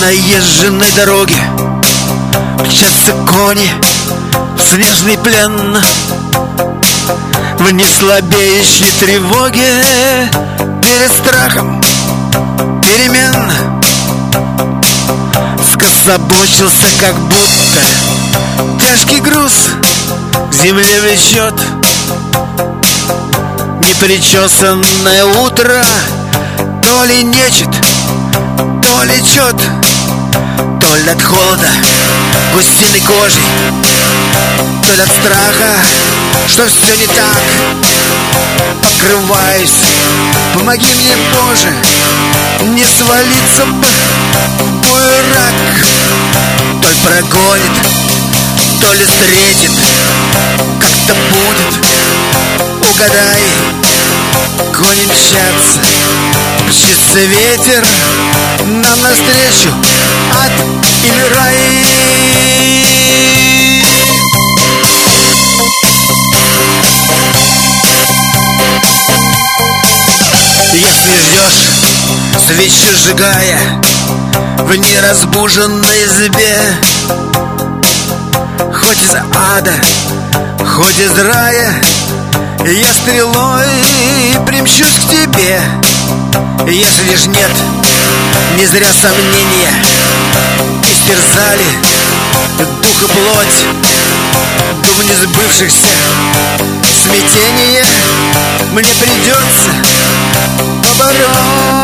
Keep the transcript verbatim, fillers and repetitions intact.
наезженной дороге мчатся кони в снежный плен. В неслабеющей тревоге перед страхом перемен скособочился, как будто тяжкий груз к земле влечет. Непричесанное утро то ли нечет, то ли чет, то ли от холода гусиной кожей, то ли от страха, что все не так. Покрываюсь, помоги мне, Боже, не свалиться бы в буерак. То ли прогонит, то ли встретит, как-то будет, угадай. Кони мчатся, мчится ветер нам навстречу, ад или рай. Если ждешь, свечи сжигая в неразбуженной избе, хоть из ада, хоть из рая, я стрелой примчусь к тебе. Если ж нет, не зря сомнения истерзали дух и плоть, дум несбывшихся смятения мне придется побороть.